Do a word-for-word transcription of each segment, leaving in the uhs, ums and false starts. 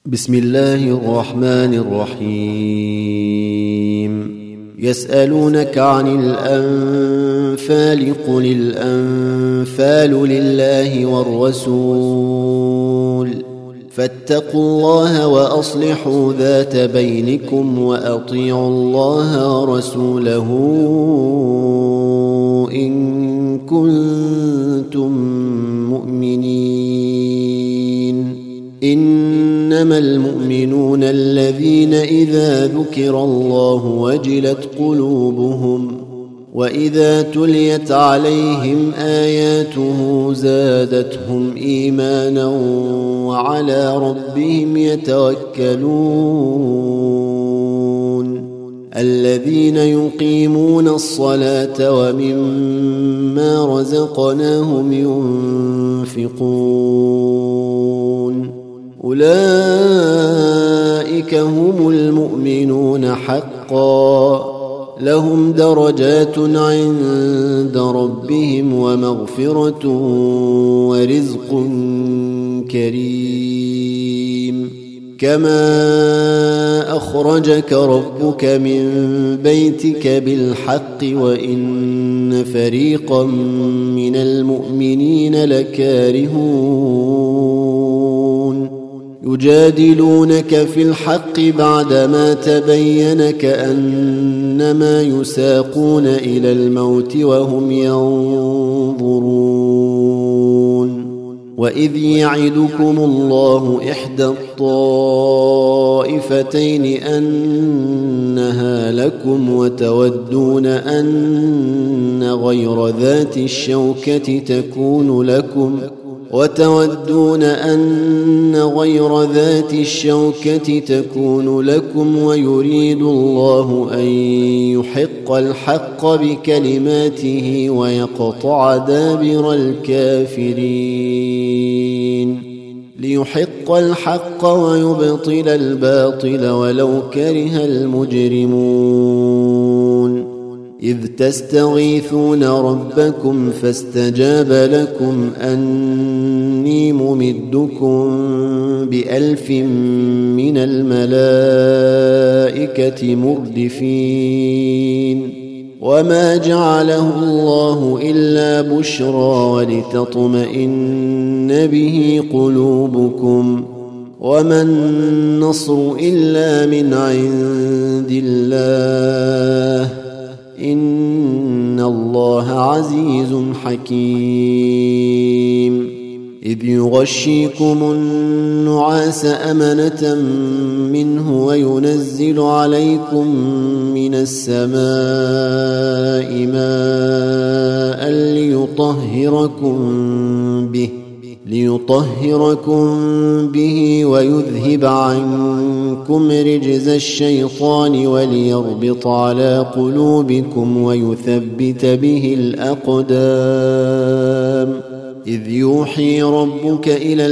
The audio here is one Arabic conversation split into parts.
بسم الله الرحمن الرحيم. يسألونك عن الأنفال قل الأنفال لله والرسول فاتقوا الله وأصلحوا ذات بينكم وأطيعوا الله ورسوله إن كنتم مؤمنين. إنما المؤمنون الذين إذا ذكر الله وجلت قلوبهم وإذا تليت عليهم آياته زادتهم إيمانا وعلى ربهم يتوكلون. الذين يقيمون الصلاة ومما رزقناهم ينفقون أولئك هم المؤمنون حقا لهم درجات عند ربهم ومغفرة ورزق كريم. كما أخرجك ربك من بيتك بالحق وإن فريقا من المؤمنين لكارهون يجادلونك في الحق بعدما تبين كأنما يساقون إلى الموت وهم ينظرون. وإذ يعدكم الله إحدى الطائفتين أنها لكم وتودون أن غير ذات الشوكة تكون لكم وتودون أن غير ذات الشوكة تكون لكم ويريد الله أن يحق الحق بكلماته ويقطع دابر الكافرين ليحق الحق ويبطل الباطل ولو كره المجرمون. إذ تستغيثون ربكم فاستجاب لكم أني ممدكم بألف من الملائكة مردفين. وما جعله الله إلا بشرى ولتطمئن به قلوبكم وما النصر إلا من عند الله إن الله عزيز حكيم. إذ يغشيكم النعاس أمنة منه وينزل عليكم من السماء ماء ليطهركم به ليطهركم به ويذهب عنكم رجز الشيطان وليربط على قلوبكم ويثبت به الأقدام. إذ يوحي ربك إلى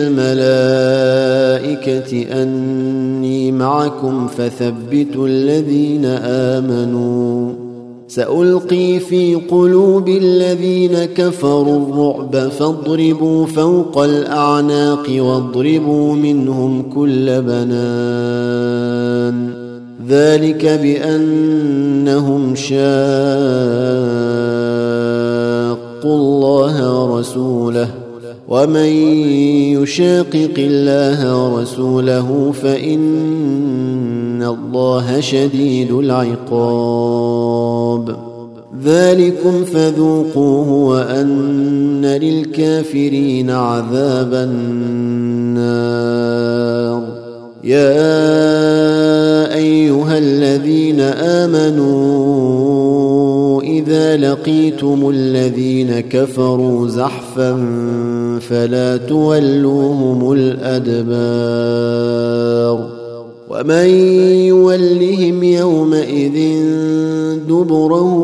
الملائكة أني معكم فثبتوا الذين آمنوا سألقي في قلوب الذين كفروا الرعب فاضربوا فوق الأعناق واضربوا منهم كل بنان. ذلك بأنهم شاقوا الله ورسوله ومن يشاقق الله ورسوله فإن الله شديد العقاب. ذلكم فذوقوه وأن للكافرين عذاب النار. يا أيها الذين آمنوا إذا لقيتم الذين كفروا زحفا فلا تولوهم الأدبار. ومن يولهم يومئذ دبره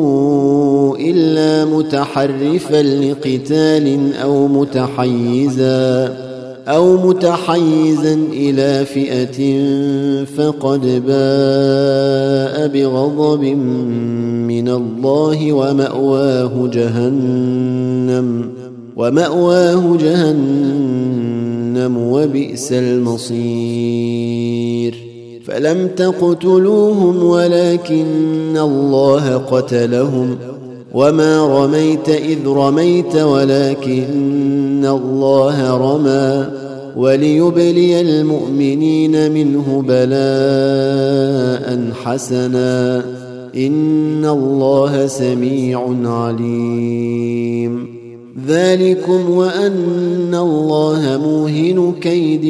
إلا متحرفا لقتال أو متحيزا أو متحيزا إلى فئة فقد باء بغضب من الله ومأواه جهنم ومأواه جهنم جهنم وبئس المصير فلم تقتلوهم ولكن الله قتلهم وما رميت إذ رميت ولكن الله رمى وليبلي المؤمنين منه بلاء حسنا إن الله سميع عليم ذلكم وأن الله موهن كيد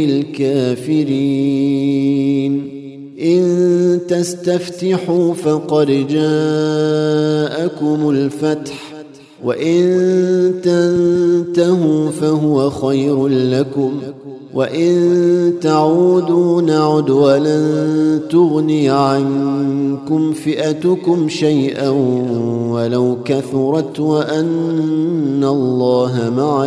الكافرين إن تستفتحوا فقد جاءكم الفتح وإن تنتهوا فهو خير لكم وإن تعودوا نعد ولن تغني عنكم فئتكم شيئا ولو كثرت وأن الله مع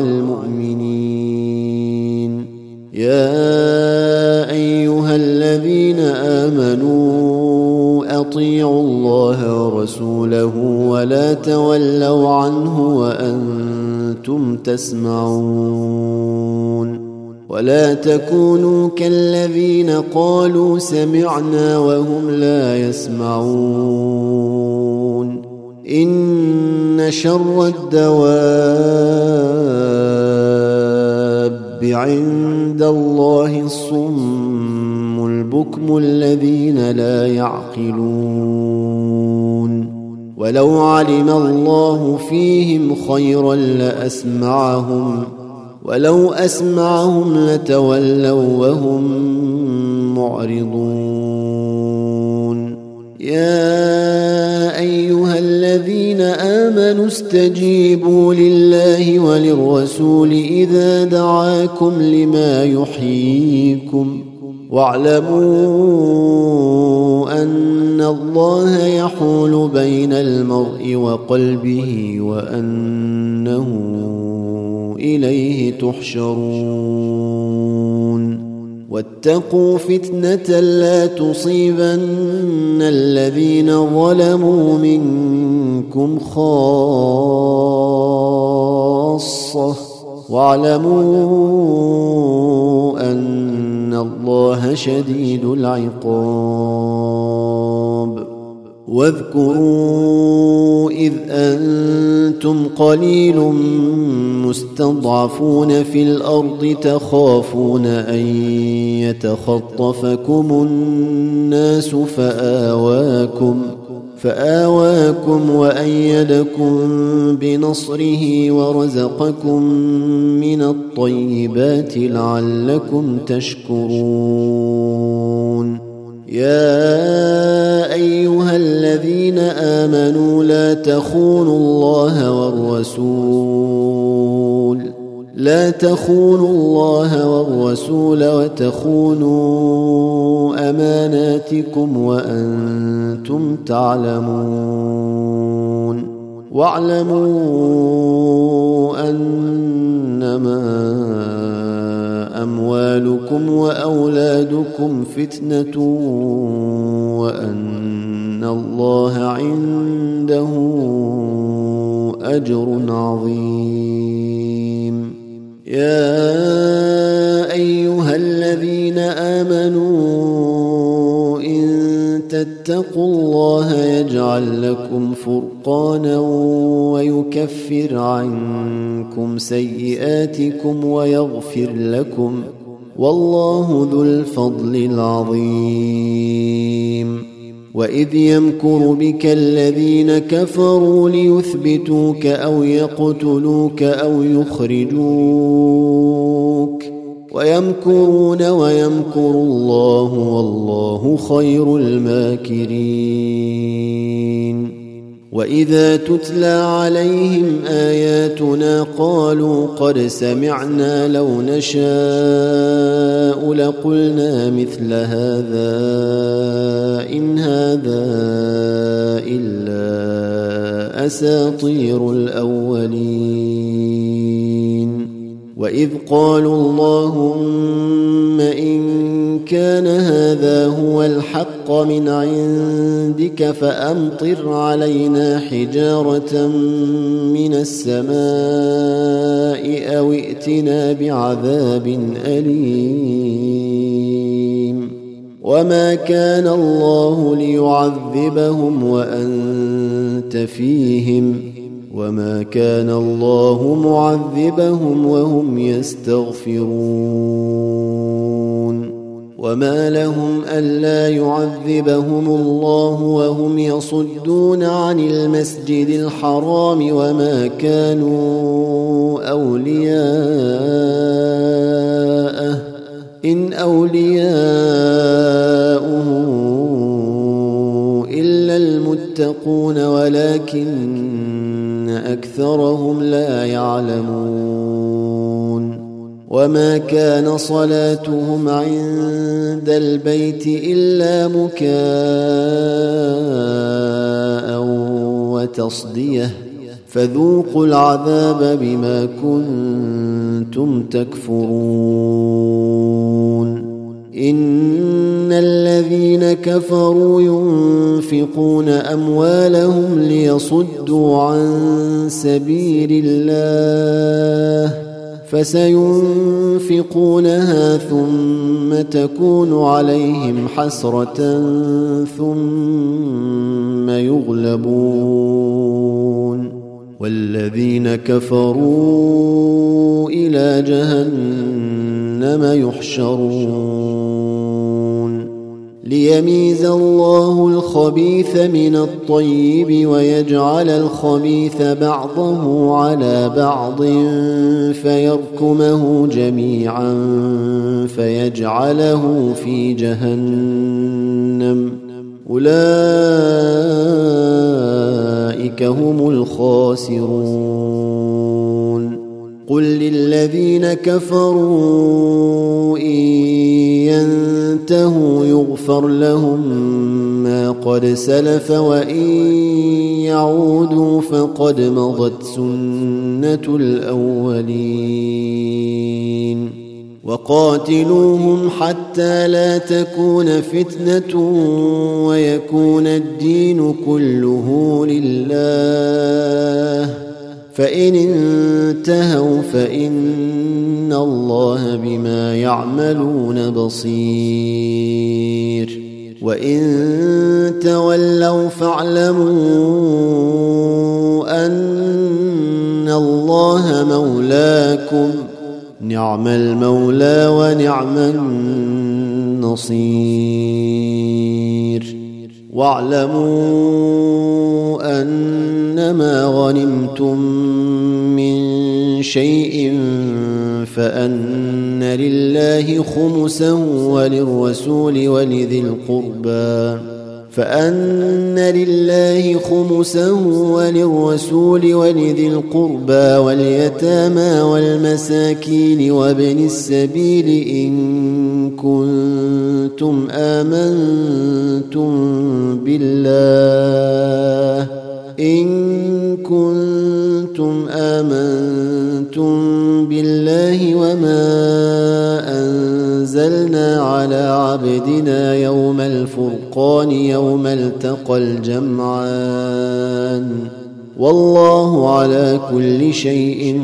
المؤمنين يا أيها الذين آمنوا أطيعوا الله ورسوله ولا تولوا عنه وأنتم تسمعون ولا تكونوا كالذين قالوا سمعنا وهم لا يسمعون إن شر الدواب عند الله الصم البكم الذين لا يعقلون ولو علم الله فيهم خيرا لأسمعهم ولو أسمعهم لتولوا وهم معرضون يا أيها الذين آمنوا استجيبوا لله وللرسول إذا دعاكم لما يحييكم واعلموا أن الله يحول بين المرء وقلبه وأنه إليه تحشرون واتقوا فتنة لا تصيبن الذين ظلموا منكم خاصة واعلموا أن الله شديد العقاب واذكروا إذ أنتم قليل مستضعفون في الأرض تخافون أن يتخطفكم الناس فآواكم فآواكم وأيدكم بنصره ورزقكم من الطيبات لعلكم تشكرون يا أيها الذين آمنوا لا تخونوا الله والرسول لا تخونوا الله والرسول وتخونوا أماناتكم وأنتم تعلمون واعلموا أنما أموالكم وأولادكم فتنة وأن الله عنده أجر عظيم يا أيها الذين آمنوا إن تتقوا الله يجعل لكم فرقانا ويكفر عنكم سيئاتكم ويغفر لكم والله ذو الفضل العظيم وإذ يمكر بك الذين كفروا ليثبتوك أو يقتلوك أو يخرجوك ويمكرون ويمكر الله والله خير الماكرين وإذا تتلى عليهم آياتنا قالوا قد سمعنا لو نشاء لقلنا مثل هذا إن هذا إلا أساطير الأولين وإذ قالوا اللهم إن كان هذا هو الحق من عندك فأمطر علينا حجارة من السماء أو ائتنا بعذاب أليم وما كان الله ليعذبهم وأنت فيهم وما كان الله معذبهم وهم يستغفرون وما لهم ألا يعذبهم الله وهم يصدون عن المسجد الحرام وما كانوا أولياءه إن أولياؤه إلا المتقون ولكن أكثرهم لا يعلمون وما كان صلاتهم عند البيت إلا مكاء وتصدية فذوقوا العذاب بما كنتم تكفرون إن الذين كفروا ينفقون أموالهم ليصدوا عن سبيل الله فسينفقونها ثم تكون عليهم حسرة ثم يغلبون والذين كفروا إلى جهنم يحشرون ليميز الله الخبيث من الطيب ويجعل الخبيث بعضه على بعض فيركمه جميعا فيجعله في جهنم أولئك هم الخاسرون قل للذين كفروا إن ينتهوا يغفر لهم ما قد سلف وإن يعودوا فقد مضت سنة الأولين وقاتلوهم حتى لا تكون فتنة ويكون الدين كله لله فإن انتهوا فإن الله بما يعملون بصير وإن تولوا فاعلموا أن الله مولاكم نعم المولى ونعم النصير واعلموا أنما غنمتم من شيء فأن لله خمسه وللرسول ولذي القربى فأن لله خمسه وللرسول ولذي القربى واليتامى والمساكين وابن السبيل إن كنتم آمنتم بالله إن كنتم آمنتم بالله وما أنزلنا على عبدنا يوم الفرقان يوم التقى الجمعان والله على كل شيء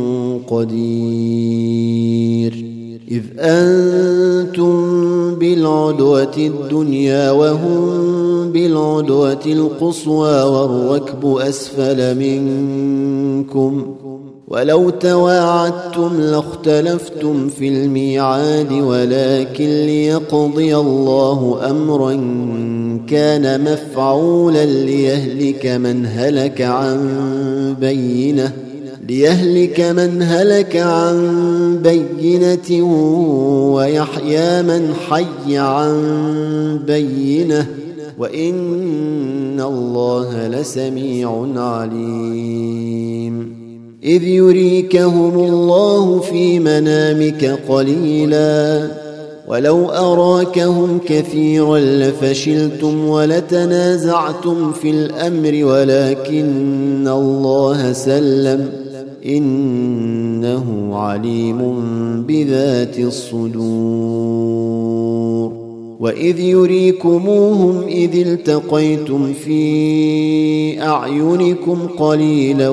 قدير إذ أنتم بالعدوة الدنيا وهم بالعدوة القصوى والركب أسفل منكم ولو تواعدتم لاختلفتم في الميعاد ولكن ليقضي الله أمرا كان مفعولا ليهلك من هلك عن بينه ليهلك من هلك عن بينة ويحيى من حي عن بينة وإن الله لسميع عليم إذ يريكهم الله في منامك قليلا ولو أراكهم كثيرا لفشلتم ولتنازعتم في الأمر ولكن الله سلم إن إنه عليم بذات الصدور. وإذ يريكموهم إذ التقيتم في أعينكم قليلا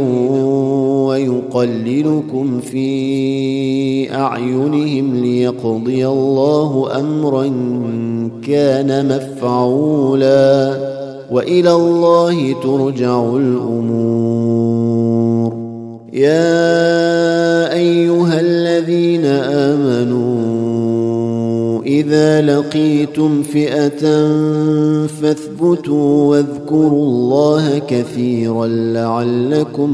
ويقللكم في أعينهم ليقضي الله أمرا كان مفعولا وإلى الله ترجع الأمور. يا أيها الذين آمنوا إذا لقيتم فئة فاثبتوا واذكروا الله كثيرا لعلكم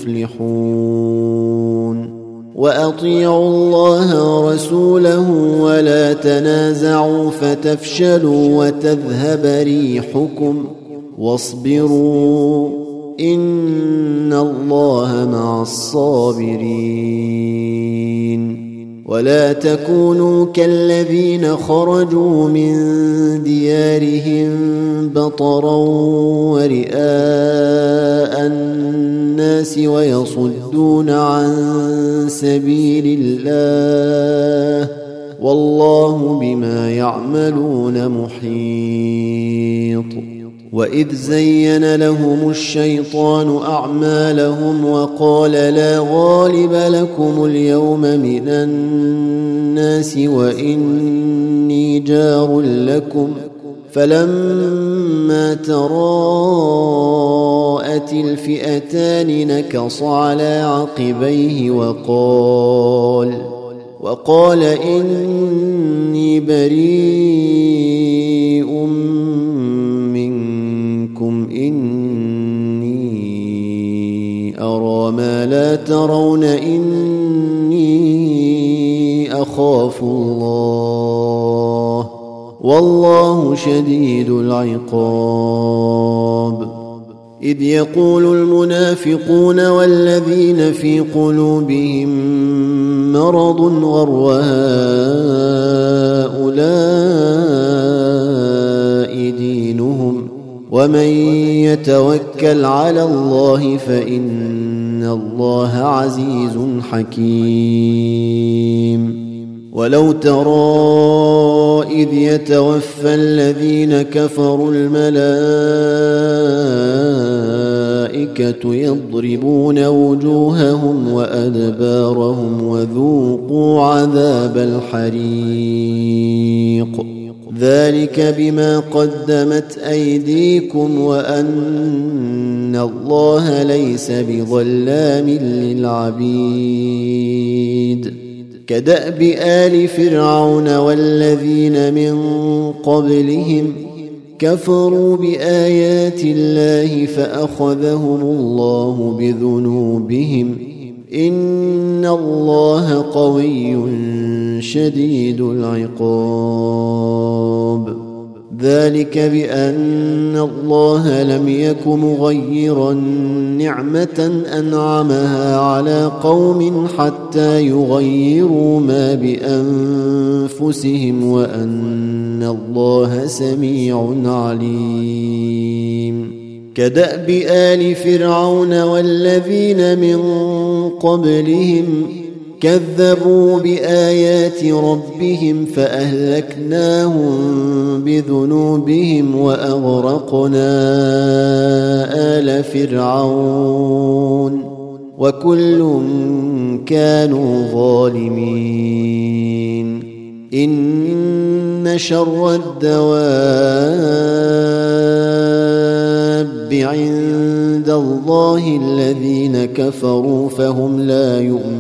تفلحون. وأطيعوا الله ورسوله ولا تنازعوا فتفشلوا وتذهب ريحكم واصبروا إن الله مع الصابرين. ولا تكونوا كالذين خرجوا من ديارهم بطرا ورئاء الناس ويصدون عن سبيل الله والله بما يعملون محيط. وإذ زين لهم الشيطان أعمالهم وقال لا غالب لكم اليوم من الناس وإني جار لكم فلما تراءت الفئتان نكص على عقبيه وقال وقال إني بريء منكم إني أرى ما لا ترون إني أخاف الله والله شديد العقاب. إذ يقول المنافقون والذين في قلوبهم مرض غر هؤلاء دينهم ومن يتوكل على الله فإن الله عزيز حكيم. ولو ترى إذ يتوفى الذين كفروا الملائكة يضربون وجوههم وأدبارهم وذوقوا عذاب الحريق ذلك بما قدمت أيديكم وأن الله ليس بظلام للعبيد. كدأب آل فرعون والذين من قبلهم كفروا بآيات الله فأخذهم الله بذنوبهم إن الله قوي شديد العقاب. ذلك بأن الله لم يك مغيرا نعمة أنعمها على قوم حتى يغيروا ما بأنفسهم وأن الله سميع عليم. كدأب آل فرعون والذين من قبلهم كذبوا بآيات ربهم فأهلكناهم بذنوبهم وأغرقنا آل فرعون وكل كانوا ظالمين. إن شر الدواب عند الله الذين كفروا فهم لا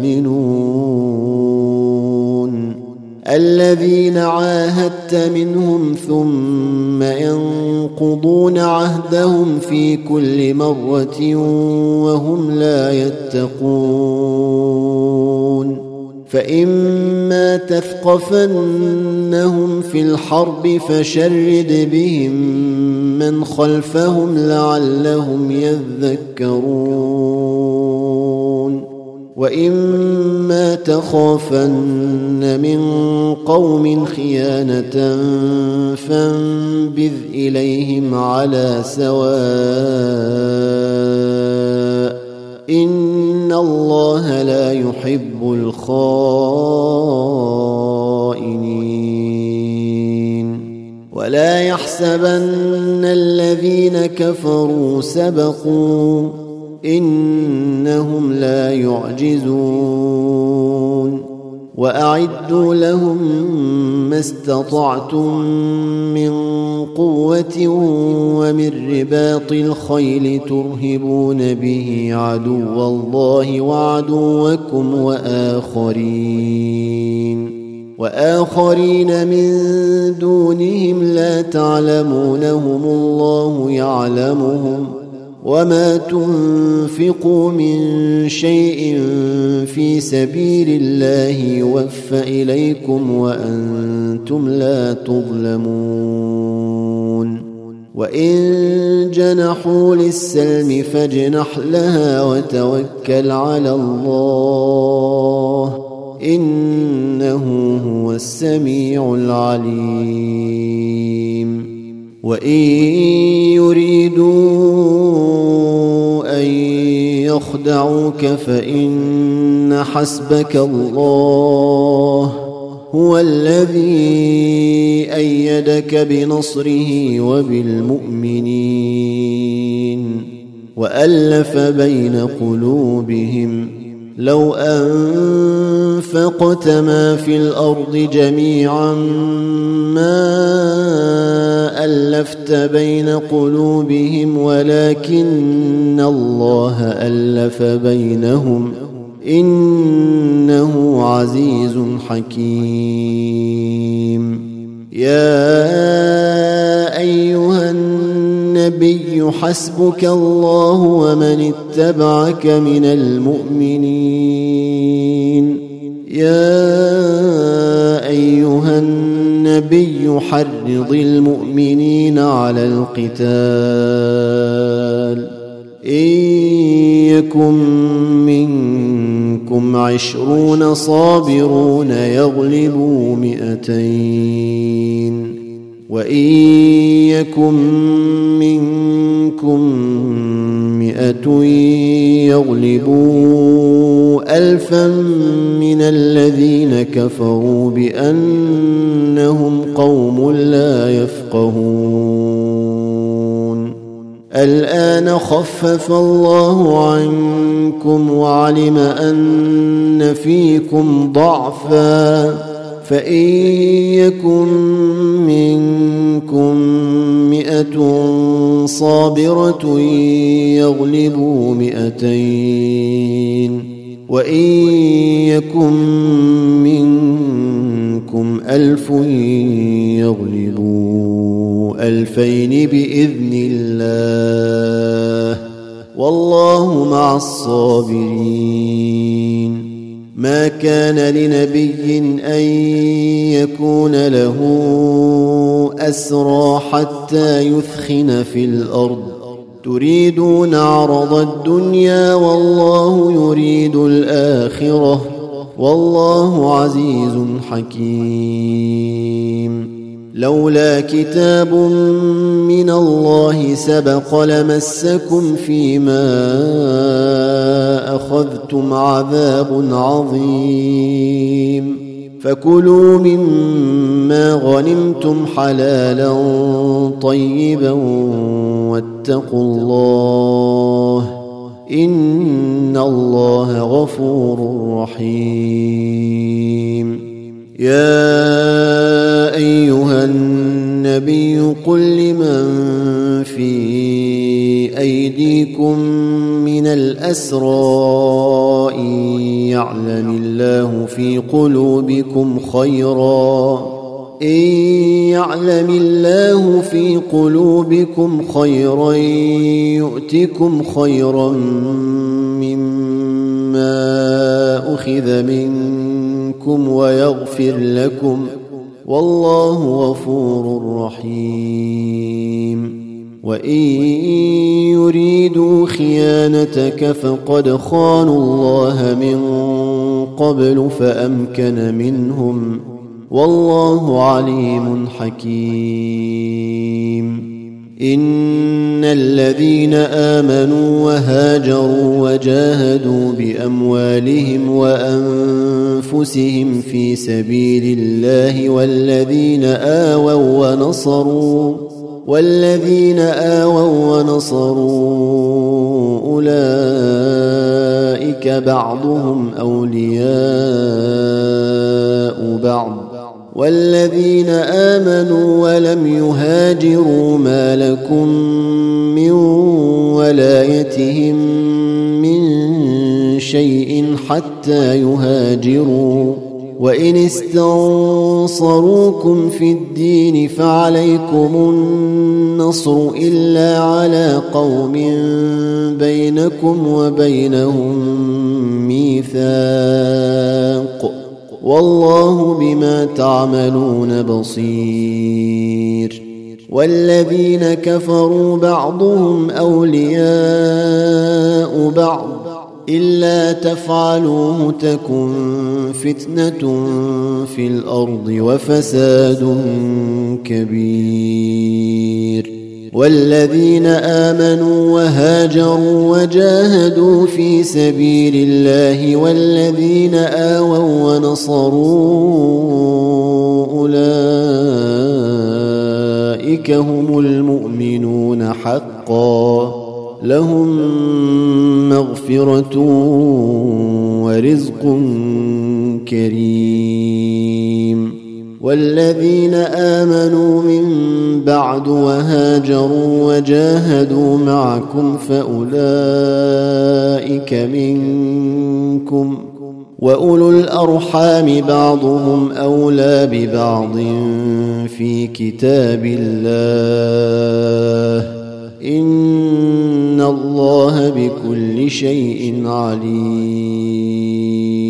يؤمنون. الذين عاهدت منهم ثم ينقضون عهدهم في كل مرة وهم لا يتقون. فإما تثقفنهم في الحرب فشرد بهم من خلفهم لعلهم يذكرون. وإما تخافن من قوم خيانة فانبذ إليهم على سواء إن الله لا يحب الخائنين. ولا يحسبن الذين كفروا سبقوا إنهم لا يعجزون. وأعدوا لهم ما استطعتم من قوة ومن رباط الخيل ترهبون به عدو الله وعدوكم وآخرين وآخرين من دونهم لا تعلمونهم الله يعلمهم وما تنفقوا من شيء في سبيل الله يوفى إليكم وأنتم لا تظلمون. وإن جنحوا للسلم فاجنح لها وتوكل على الله إنه هو السميع العليم. وإن يريدوا أن يخدعوك فإن حسبك الله هو الذي أيدك بنصره وبالمؤمنين وألف بين قلوبهم لو أنفقت ما في الأرض جميعا ما ألفت بين قلوبهم ولكن الله ألف بينهم إنه عزيز حكيم. يا أيها النبي حسبك الله ومن اتبعك من المؤمنين. يا أيها النبي حرض المؤمنين على القتال إن يكن منكم عشرون صابرون يغلبوا مئتين وإن يكن منكم مئة يغلبوا ألفا من الذين كفروا بأنهم قوم لا يفقهون. الآن خفف الله عنكم وعلم أن فيكم ضعفا فإن يكن منكم مئة صابرة يغلبوا مئتين وإن يكن منكم ألف يغلبوا ألفين بإذن الله والله مع الصابرين. ما كان لنبي أن يكون له أسرى حتى يثخن في الأرض تريدون عرض الدنيا والله يريد الآخرة والله عزيز حكيم. لولا كتاب من الله سبق لمسكم فيما أخذتم عذاب عظيم فكلوا مما غنمتم حلالا طيبا واتقوا الله إن الله غفور رحيم. يا أيها النبي قل لمن في أيديكم من الأسرى إن يعلم الله في قلوبكم خيرا إن يعلم الله في قلوبكم خيرا يؤتكم خيرا مما أخذ منكم ويغفر لكم والله غفور رحيم. وإن يريدوا خيانتك فقد خانوا الله من قبل فأمكن منهم والله عليم حكيم. إن الذين آمنوا وهاجروا وجاهدوا بأموالهم وأنفسهم في سبيل الله والذين آووا ونصروا والذين آووا ونصروا أولئك بعضهم أولياء بعض والذين آمنوا ولم يهاجروا ما لكم من ولايتهم من شيء حتى يهاجروا وإن استنصروكم في الدين فعليكم النصر إلا على قوم بينكم وبينهم ميثاق والله بما تعملون بصير والذين كفروا بعضهم أولياء بعض إلا تفعلوه تكن فتنة في الأرض وفساد كبير والذين آمنوا وهاجروا وجاهدوا في سبيل الله والذين آووا ونصروا أولئك هم المؤمنون حقا لهم مغفرة ورزق كريم والذين آمنوا من بعد وهاجروا وجاهدوا معكم فأولئك منكم وأولو الأرحام بعضهم أولى ببعض في كتاب الله إن الله بكل شيء عليم.